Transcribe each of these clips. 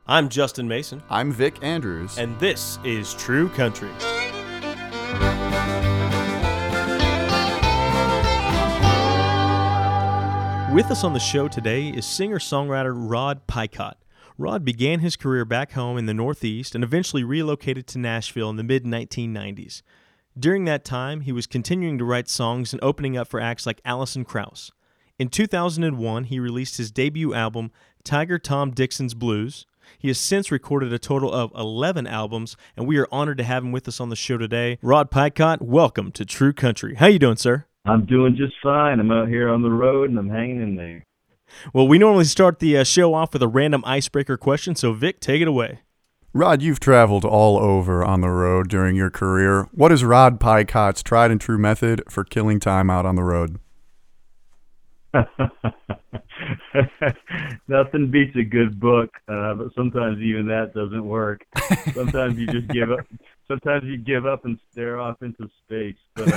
I'm Justin Mason, I'm Vic Andrews. and this is True Country. With us on the show today is singer-songwriter Rod Picott. Rod began his career back home in the Northeast and eventually relocated to Nashville in the mid-1990s. During that time, he was continuing to write songs and opening up for acts like Alison Krauss. In 2001, he released his debut album, Tiger Tom Dixon's Blues. He has since recorded a total of 11 albums, and we are honored to have him with us on the show today. Rod Picott, welcome to True Country. How you doing, sir? I'm doing just fine. I'm out here on the road, and I'm hanging in there. Well, we normally start the show off with a random icebreaker question, so Vic, take it away. Rod, you've traveled all over on the road during your career. What is Rod Picott's tried and true method for killing time out on the road? Nothing beats a good book, but sometimes even that doesn't work. Sometimes you just give up. Sometimes you give up and stare off into space. But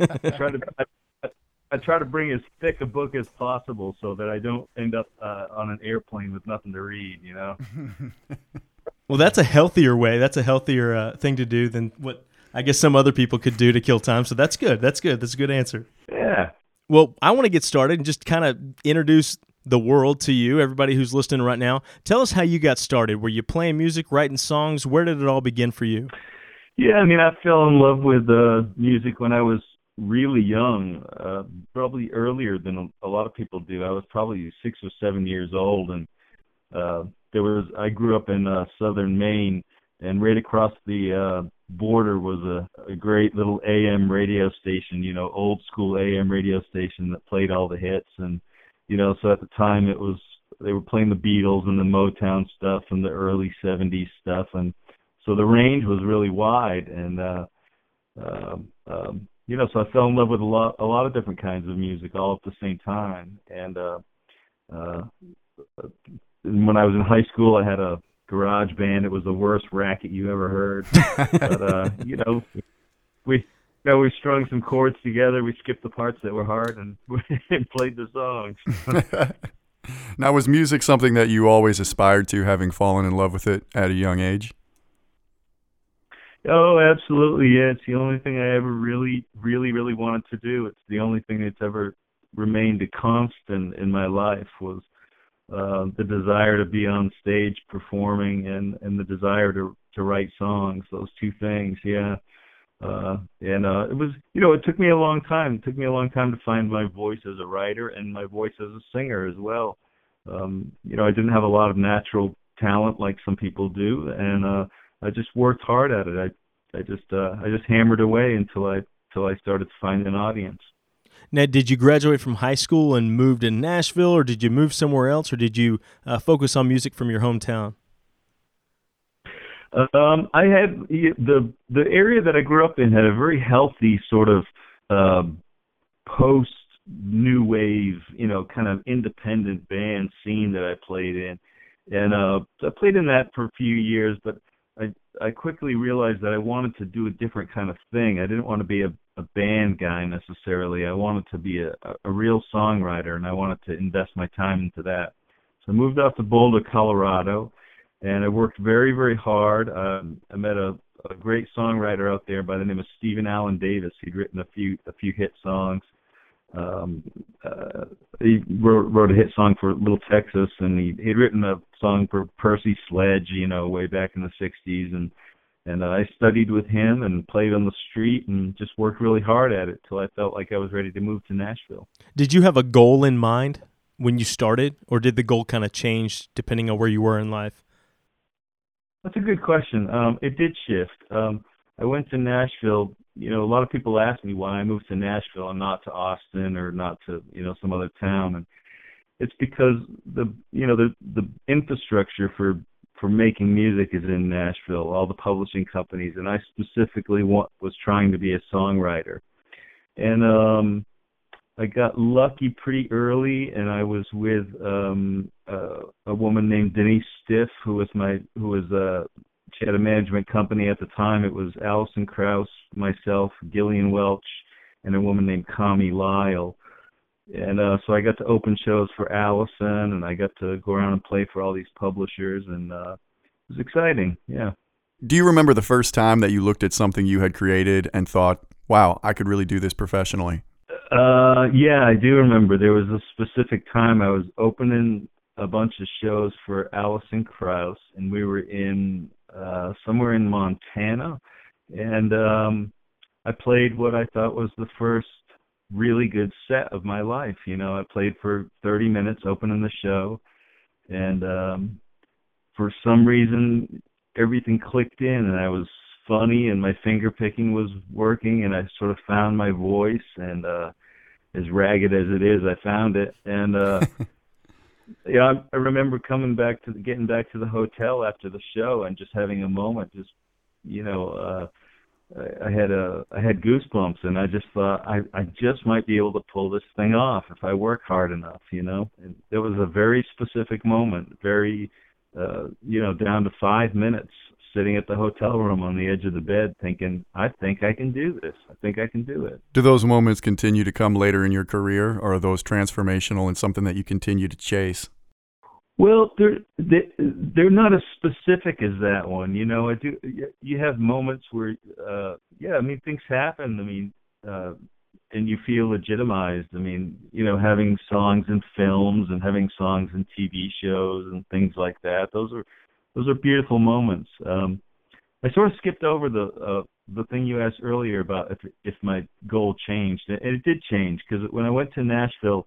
I try to bring as thick a book as possible so that I don't end up on an airplane with nothing to read, you know? Well, that's a healthier way. That's a healthier thing to do than what I guess some other people could do to kill time. So that's good. That's good. That's a good answer. Yeah. Well, I want to get started and just kind of introduce the world to you, everybody who's listening right now. Tell us how you got started. Were you playing music, writing songs? Where did it all begin for you? Yeah, I mean, I fell in love with music when I was really young, probably earlier than a lot of people do. I was probably 6 or 7 years old, and I grew up in southern Maine, and right across the border was a great little AM radio station, you know, old school AM radio station that played all the hits. And, you know, so at the time they were playing the Beatles and the Motown stuff and the early 70s stuff. And so the range was really wide. And, you know, so I fell in love with a lot of different kinds of music all at the same time. And when I was in high school, I had a garage band. It was the worst racket you ever heard. But you know, we strung some chords together. We skipped the parts that were hard and played the songs. Now, was music something that you always aspired to, having fallen in love with it at a young age? Oh, absolutely. Yeah, it's the only thing I ever really wanted to do. It's the only thing that's ever remained a constant in my life was the desire to be on stage performing and the desire to write songs, those two things, yeah. It was, you know, it took me a long time. It took me a long time to find my voice as a writer and my voice as a singer as well. You know, I didn't have a lot of natural talent like some people do, and I just worked hard at it. I just hammered away until I started to find an audience. Now, did you graduate from high school and move to Nashville, or did you move somewhere else, or did you focus on music from your hometown? I had the area that I grew up in had a very healthy sort of post new wave, you know, kind of independent band scene that I played in, and I played in that for a few years, but I quickly realized that I wanted to do a different kind of thing. I didn't want to be a band guy necessarily. I wanted to be a real songwriter, and I wanted to invest my time into that. So I moved out to Boulder, Colorado, and I worked very, very hard. I met a great songwriter out there by the name of Stephen Allen Davis. He'd written a few hit songs. He wrote a hit song for Little Texas, and he'd written a song for Percy Sledge, you know, way back in the 60s, and I studied with him and played on the street and just worked really hard at it till I felt like I was ready to move to Nashville. Did you have a goal in mind when you started, or did the goal kind of change depending on where you were in life? That's a good question. It did shift. I went to Nashville. You know, a lot of people ask me why I moved to Nashville and not to Austin or not to, you know, some other town, and it's because the infrastructure for making music is in Nashville, all the publishing companies, and I specifically was trying to be a songwriter. And I got lucky pretty early, and I was with a woman named Denise Stiff, she had a management company at the time. It was Alison Krauss, myself, Gillian Welch, and a woman named Kami Lyle. And so I got to open shows for Allison, and I got to go around and play for all these publishers. And was exciting. Yeah. Do you remember the first time that you looked at something you had created and thought, wow, I could really do this professionally? Yeah, I do remember. There was a specific time I was opening a bunch of shows for Alison Krauss, and we were in somewhere in Montana, and I played what I thought was the first really good set of my life. You know, I played for 30 minutes opening the show, and for some reason everything clicked in, and I was funny, and my finger picking was working, and I sort of found my voice, and as ragged as it is, I found it. And yeah, I remember getting back to the hotel after the show and just having a moment. Just, you know, I had goosebumps, and I just thought I just might be able to pull this thing off if I work hard enough. You know, and it was a very specific moment, very you know, down to 5 minutes, sitting at the hotel room on the edge of the bed thinking, I think I can do this. I think I can do it. Do those moments continue to come later in your career, or are those transformational and something that you continue to chase? Well, they're not as specific as that one. You know, you have moments where, yeah, I mean, things happen. I mean, and you feel legitimized. I mean, you know, having songs in films and having songs in TV shows and things like that. Those are beautiful moments. I sort of skipped over the thing you asked earlier about if my goal changed, and it did change, because when I went to Nashville,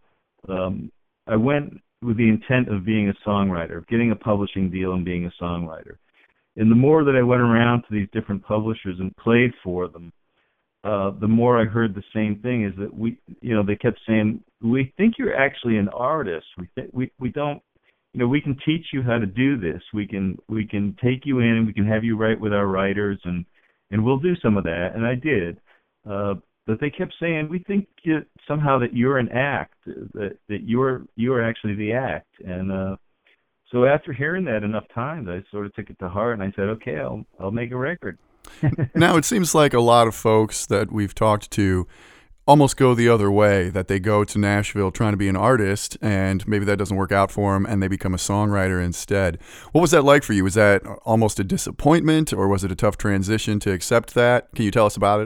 I went with the intent of being a songwriter, of getting a publishing deal and being a songwriter. And the more that I went around to these different publishers and played for them, the more I heard the same thing, is that they kept saying, we think you're actually an artist. We don't. You know, we can teach you how to do this. We can take you in, and we can have you write with our writers, and we'll do some of that. And I did. But they kept saying, we think somehow that you're an act, that you're actually the act. And so after hearing that enough times, I sort of took it to heart, and I said, okay, I'll make a record. Now, it seems like a lot of folks that we've talked to almost go the other way, that they go to Nashville trying to be an artist, and maybe that doesn't work out for them, and they become a songwriter instead. What was that like for you? Was that almost a disappointment, or was it a tough transition to accept that? Can you tell us about it?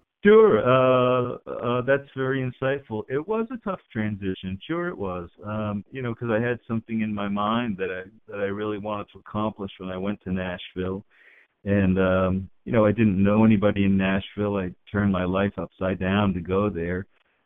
Sure. That's very insightful. It was a tough transition. Sure it was. You know, because I had something in my mind that I really wanted to accomplish when I went to Nashville. And you know, I didn't know anybody in Nashville. I turned my life upside down to go there.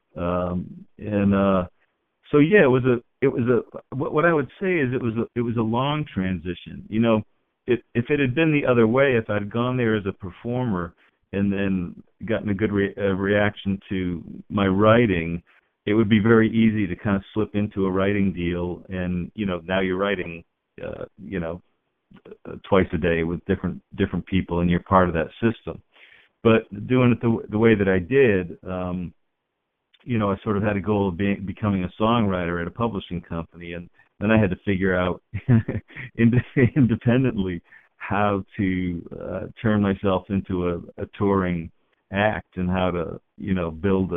So yeah, it was a what I would say is it was a long transition. You know, if it had been the other way, if I'd gone there as a performer and then gotten a good reaction to my writing, it would be very easy to kind of slip into a writing deal, and you know, now you're writing you know, twice a day with different people, and you're part of that system. But doing it the way that I did, you know, I sort of had a goal of becoming a songwriter at a publishing company, and then I had to figure out independently how to turn myself into a touring act, and how to, you know, build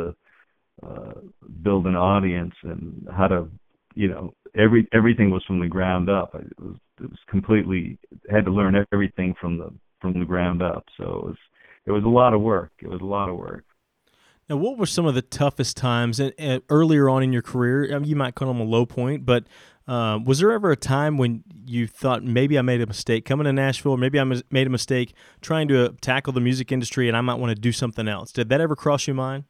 an audience, and how to, you know, everything was from the ground up. It was completely, had to learn everything from the ground up. So it was a lot of work. Now, what were some of the toughest times earlier on in your career? I mean, you might call them a low point, but was there ever a time when you thought, maybe I made a mistake coming to Nashville, or maybe I made a mistake trying to tackle the music industry, and I might want to do something else? Did that ever cross your mind?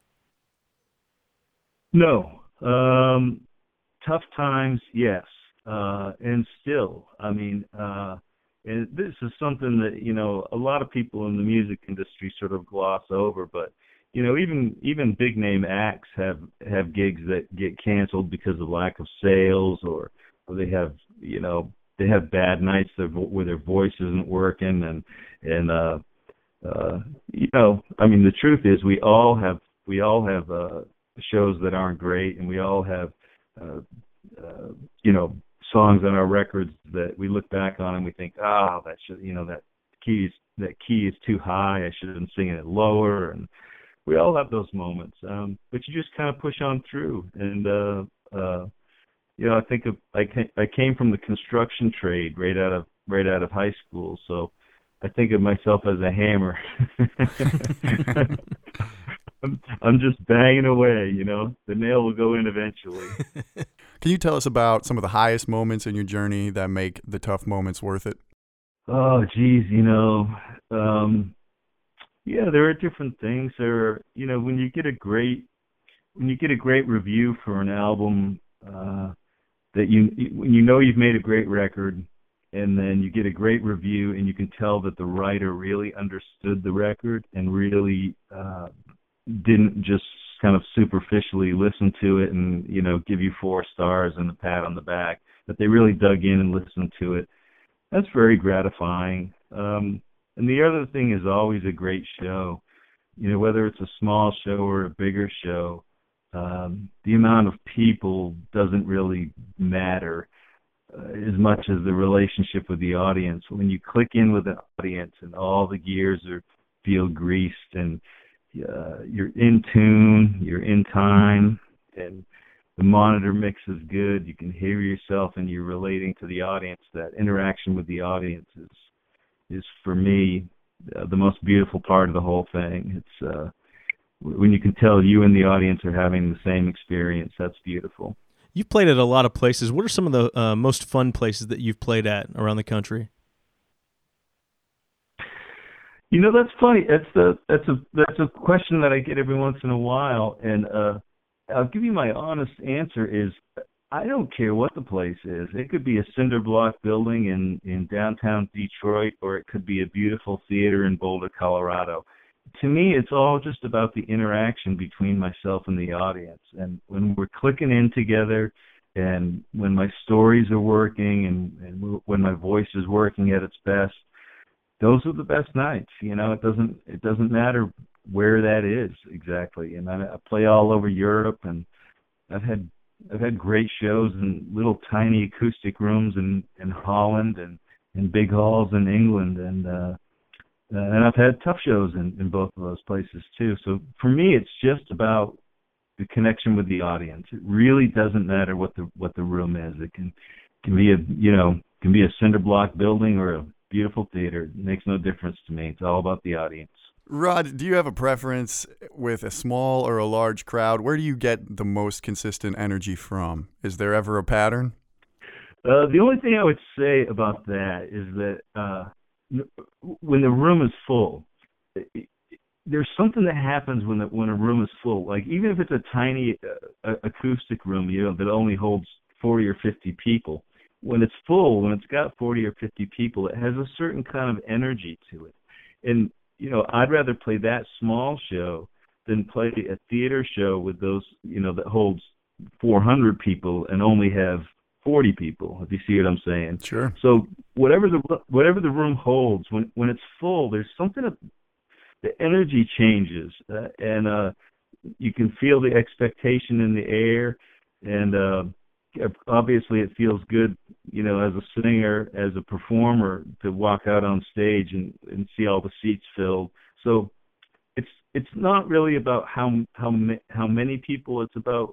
No. Tough times, yes. And still, I mean, and this is something that, you know, a lot of people in the music industry sort of gloss over, but you know, even big name acts have gigs that get canceled because of lack of sales, or they have, you know, they have bad nights where their voice isn't working, and you know, I mean, the truth is we all have shows that aren't great, and we all have you know, songs on our records that we look back on and we think, that should, you know, that key is too high, I should have been singing it lower. And we all have those moments, but you just kind of push on through. And you know, I think I came from the construction trade right out right out of high school. So I think of myself as a hammer. I'm just banging away, you know. The nail will go in eventually. Can you tell us about some of the highest moments in your journey that make the tough moments worth it? Oh, geez, you know, yeah, there are different things. There are, you know, when you get a great review for an album, that when you know you've made a great record, and then you get a great review, and you can tell that the writer really understood the record and really didn't just kind of superficially listen to it and, you know, give you 4 stars and a pat on the back, that they really dug in and listened to it. That's very gratifying. And the other thing is always a great show. You know, whether it's a small show or a bigger show, the amount of people doesn't really matter as much as the relationship with the audience. When you click in with the audience and all the gears feel greased and you're in tune, you're in time, and the monitor mix is good, you can hear yourself and you're relating to the audience. That interaction with the audience is for me the most beautiful part of the whole thing. It's when you can tell you and the audience are having the same experience. That's beautiful. You've played at a lot of places. What are some of the most fun places that you've played at around the country? You know, that's funny. That's a question that I get every once in a while, and I'll give you my honest answer is I don't care what the place is. It could be a cinder block building in downtown Detroit, or it could be a beautiful theater in Boulder, Colorado. To me, it's all just about the interaction between myself and the audience. And when we're clicking in together, and when my stories are working, and when my voice is working at its best, those are the best nights. You know, it doesn't matter where that is exactly. And I play all over Europe, and I've had great shows in little tiny acoustic rooms in Holland and in big halls in England, and I've had tough shows in both of those places too. So for me, it's just about the connection with the audience. It really doesn't matter what the room is. It can be a cinder block building or a beautiful theater. It makes no difference to me. It's all about the audience. Rod, do you have a preference with a small or a large crowd? Where do you get the most consistent energy from? Is there ever a pattern? The only thing I would say about that is that when the room is full, there's something that happens when a room is full. Like, even if it's a tiny acoustic room, you know, that only holds 40 or 50 people, when it's full, when it's got 40 or 50 people, it has a certain kind of energy to it. And, you know, I'd rather play that small show than play a theater show with those, you know, that holds 400 people and only have 40 people, if you see what I'm saying. Sure. So whatever the room holds, when it's full, there's something the energy changes, and you can feel the expectation in the air, and obviously it feels good, you know, as a singer, as a performer, to walk out on stage and see all the seats filled. So it's not really about how many people. It's about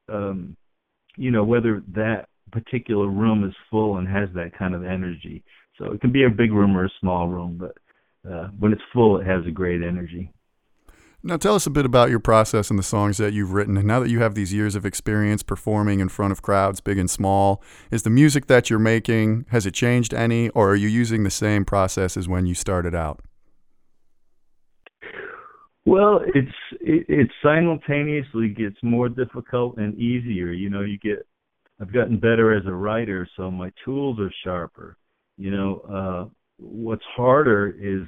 you know, whether that particular room is full and has that kind of energy. So it can be a big room or a small room, but when it's full, it has a great energy. Now tell us a bit about your process and the songs that you've written. And now that you have these years of experience performing in front of crowds, big and small, is the music that you're making, has it changed any, or are you using the same process as when you started out? Well, it simultaneously gets more difficult and easier. You know, I've gotten better as a writer, so my tools are sharper. You know, what's harder is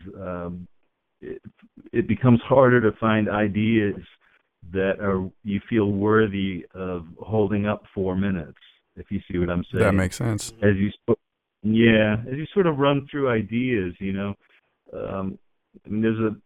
it becomes harder to find ideas that you feel worthy of holding up 4 minutes, if you see what I'm saying. That makes sense. As you sort of run through ideas, you know, I mean,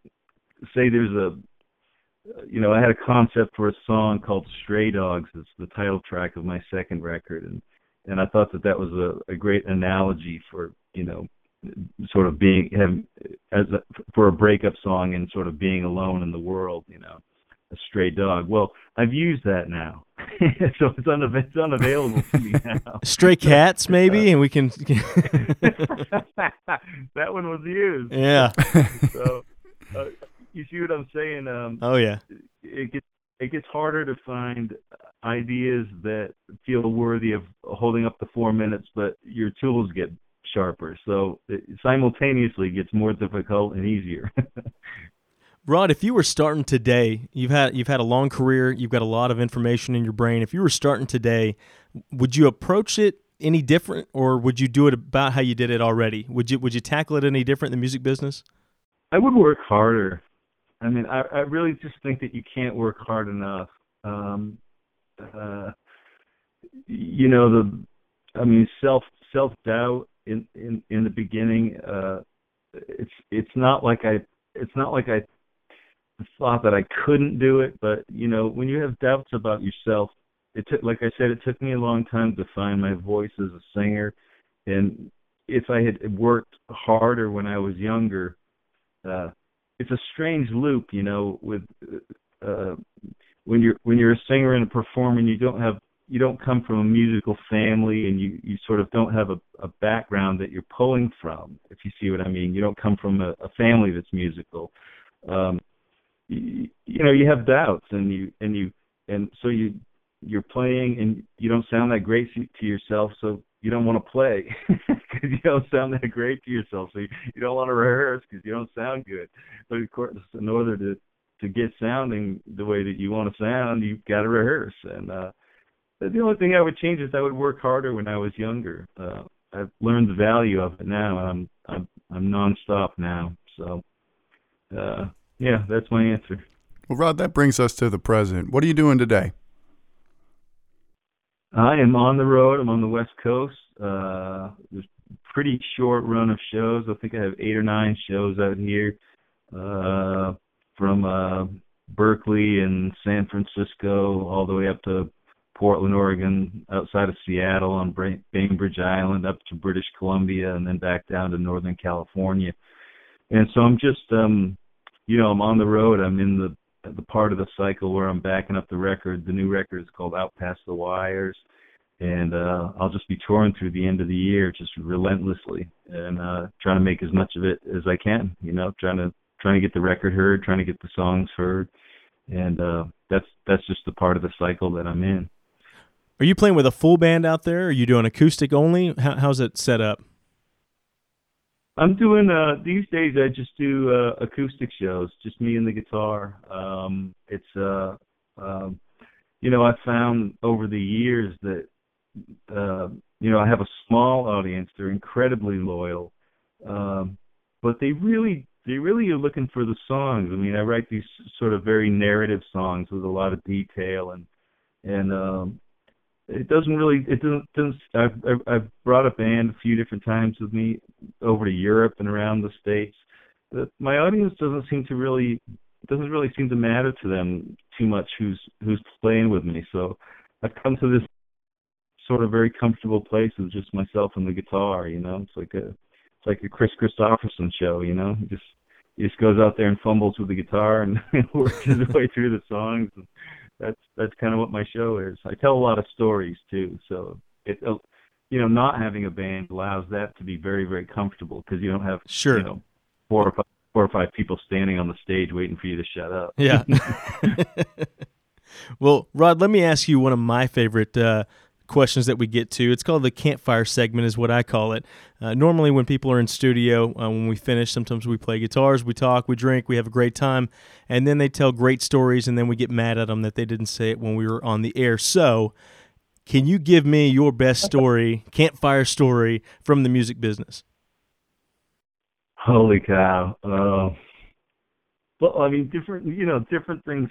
I had a concept for a song called Stray Dogs. It's the title track of my second record, and I thought that was a great analogy for, you know, sort of for a breakup song and sort of being alone in the world, you know, a stray dog. Well, I've used that now. so it's unavailable to me now. Stray Cats, maybe, and we can. That one was used. Yeah. So you see what I'm saying? Oh yeah. It gets harder to find ideas that feel worthy of holding up the 4 minutes, but your tools get sharper. So it simultaneously gets more difficult and easier. Rod, if you were starting today, you've had a long career, you've got a lot of information in your brain. If you were starting today, would you approach it any different, or would you do it about how you did it already? Would you tackle it any different in the music business? I would work harder. I mean, I really just think that you can't work hard enough. Self doubt in the beginning. It's not like I thought that I couldn't do it, but when you have doubts about yourself, like I said, it took me a long time to find my voice as a singer, and if I had worked harder when I was younger, it's a strange loop, with when you're a singer and a performer, and you don't come from a musical family, and you sort of don't have a background that you're pulling from, if you see what I mean. You don't come from a family that's musical. You have doubts, and so you're playing and you don't sound that great to yourself, so you don't want to play because you don't sound that great to yourself. So you don't want to rehearse because you don't sound good. But of course, in order to get sounding the way that you want to sound, you've got to rehearse. And the only thing I would change is I would work harder when I was younger. I've learned the value of it now. I'm nonstop now. So yeah, that's my answer. Well, Rod, that brings us to the present. What are you doing today? I am on the road. I'm on the West Coast. There's a pretty short run of shows. I think I have 8 or 9 shows out here, from Berkeley and San Francisco all the way up to Portland, Oregon, outside of Seattle on Bainbridge Island, up to British Columbia, and then back down to Northern California. And so I'm just, I'm on the road. I'm in the part of the cycle where I'm backing up the record. The new record is called Out Past the Wires, and I'll just be touring through the end of the year, just relentlessly, and trying to make as much of it as I can. Trying to get the record heard, trying to get the songs heard, and that's just the part of the cycle that I'm in. Are you playing with a full band out there? Are you doing acoustic only? How's it set up? I'm doing, these days I just do acoustic shows, just me and the guitar. I found over the years that, I have a small audience. They're incredibly loyal, but they really are looking for the songs. I mean, I write these sort of very narrative songs with a lot of detail, and I've brought a band a few different times with me over to Europe and around the States. But my audience doesn't really seem to matter to them too much who's playing with me. So I've come to this sort of very comfortable place with just myself and the guitar. It's like a Chris Christopherson show. He just goes out there and fumbles with the guitar and works his way through the songs. And that's kind of what my show is. I tell a lot of stories too, so not having a band allows that to be very, very comfortable because you don't have four or five people standing on the stage waiting for you to shut up. Yeah. Well, Rod, let me ask you one of my favorite questions that we get to. It's called the campfire segment, is what I call it. Normally when people are in studio, when we finish, sometimes we play guitars, we talk, we drink, we have a great time, and then they tell great stories, and then we get mad at them that they didn't say it when we were on the air. So can you give me your best story, campfire story from the music business? Holy cow. Well, I mean, different things.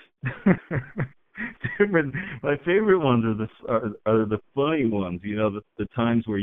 My favorite ones are the funny ones. The times where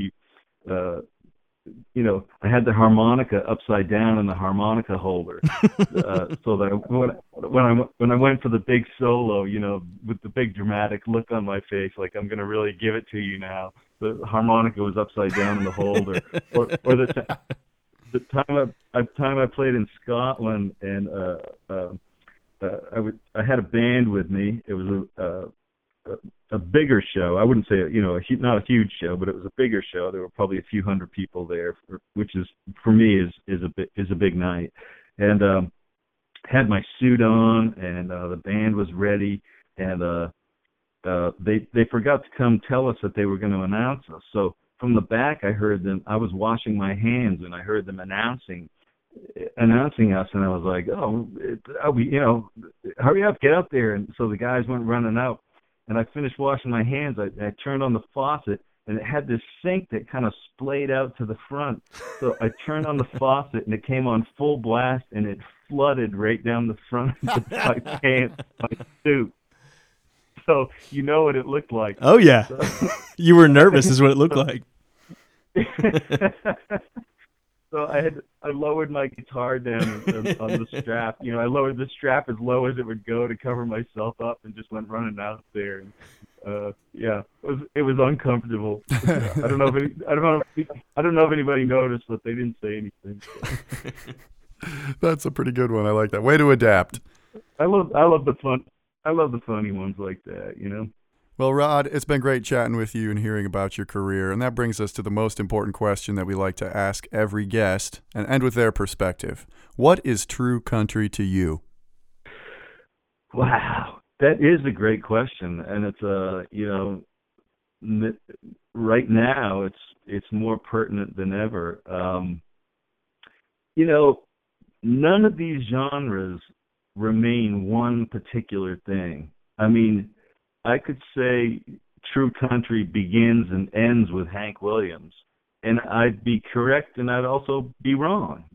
I had the harmonica upside down in the harmonica holder, so that when I went for the big solo, with the big dramatic look on my face, like I'm gonna really give it to you now, the harmonica was upside down in the holder, or the time I played in Scotland and. I had a band with me. It was a bigger show. I wouldn't say not a huge show, but it was a bigger show. There were probably a few hundred people there, which is for me is a big night. And had my suit on, and the band was ready, and they forgot to come tell us that they were going to announce us. So from the back, I heard them. I was washing my hands, and I heard them announcing us, and I was like, hurry up, get up there. And so the guys went running out, and I finished washing my hands. I turned on the faucet, and it had this sink that kind of splayed out to the front. So I turned on the faucet, and it came on full blast, and it flooded right down the front of my pants, my suit. So you know what it looked like. Oh, yeah. You were nervous is what it looked like. So I lowered my guitar down on the strap. I lowered the strap as low as it would go to cover myself up, and just went running out there. And it was uncomfortable. I don't know if anybody noticed, but they didn't say anything. So. That's a pretty good one. I like that. Way to adapt. I love the fun. I love the funny ones like that. Well, Rod, it's been great chatting with you and hearing about your career, and that brings us to the most important question that we like to ask every guest and end with their perspective. What is true country to you? Wow, that is a great question, and it's right now it's more pertinent than ever. None of these genres remain one particular thing. I mean, I could say true country begins and ends with Hank Williams, and I'd be correct, and I'd also be wrong.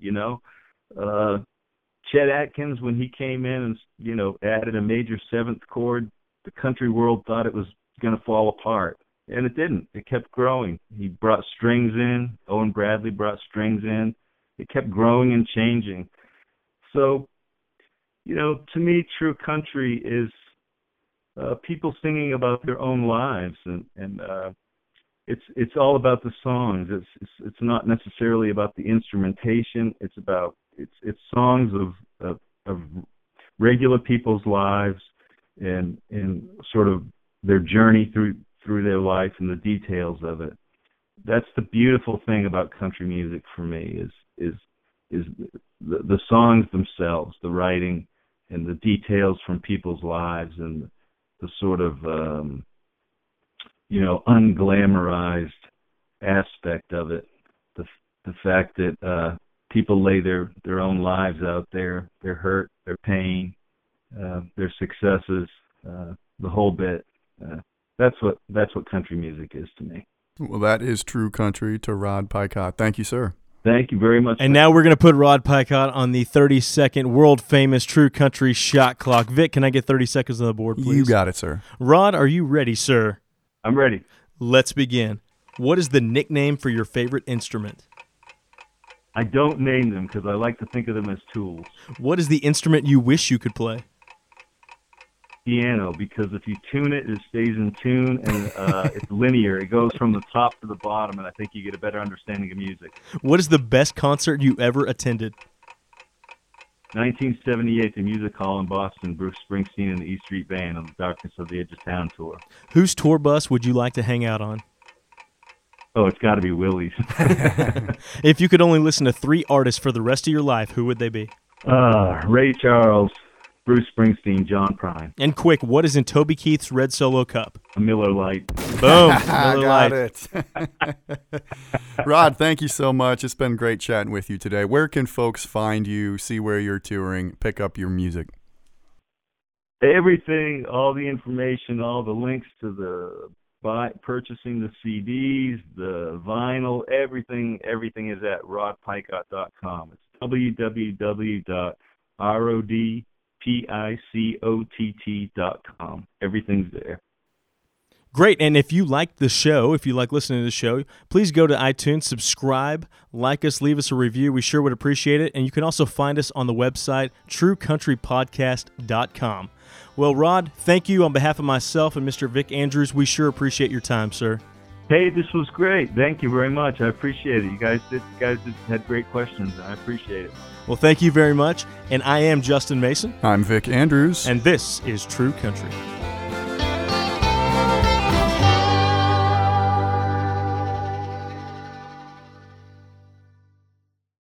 Chet Atkins, when he came in and added a major seventh chord, the country world thought it was going to fall apart, and it didn't. It kept growing. He brought strings in. Owen Bradley brought strings in. It kept growing and changing. So, to me, true country is people singing about their own lives, and it's all about the songs. It's not necessarily about the instrumentation. It's songs of regular people's lives and sort of their journey through their life and the details of it. That's the beautiful thing about country music for me is the songs themselves, the writing, and the details from people's lives, and the sort of unglamorized aspect of it. The fact that people lay their own lives out there, their hurt, their pain, their successes, the whole bit. That's what country music is to me. Well, that is true country to Rod Picott. Thank you, sir. Thank you very much. And now we're going to put Rod Picott on the 30-second world-famous True Country shot clock. Vic, can I get 30 seconds on the board, please? You got it, sir. Rod, are you ready, sir? I'm ready. Let's begin. What is the nickname for your favorite instrument? I don't name them because I like to think of them as tools. What is the instrument you wish you could play? Piano, because if you tune it, it stays in tune, and it's linear. It goes from the top to the bottom, and I think you get a better understanding of music. What is the best concert you ever attended? 1978, the Music Hall in Boston, Bruce Springsteen and the E Street Band on the Darkness of the Edge of Town tour. Whose tour bus would you like to hang out on? Oh, it's got to be Willie's. If you could only listen to 3 artists for the rest of your life, who would they be? Ray Charles, Bruce Springsteen, John Prine. And quick, what is in Toby Keith's Red Solo Cup? A Miller Lite. Boom. I got it. Rod, thank you so much. It's been great chatting with you today. Where can folks find you, see where you're touring, pick up your music? Everything, all the information, all the links to the purchasing the CDs, the vinyl, everything is at rodpicott.com. It's www.rodpicott.com. Everything's there. Great. And if you like the show, if you like listening to the show, please go to iTunes, subscribe, like us, leave us a review. We sure would appreciate it. And you can also find us on the website, truecountrypodcast.com. Well, Rod, thank you on behalf of myself and Mr. Vic Andrews. We sure appreciate your time, sir. Hey, this was great. Thank you very much. I appreciate it. You guys had great questions, and I appreciate it. Well, thank you very much. And I am Justin Mason. I'm Vic Andrews. And this is True Country.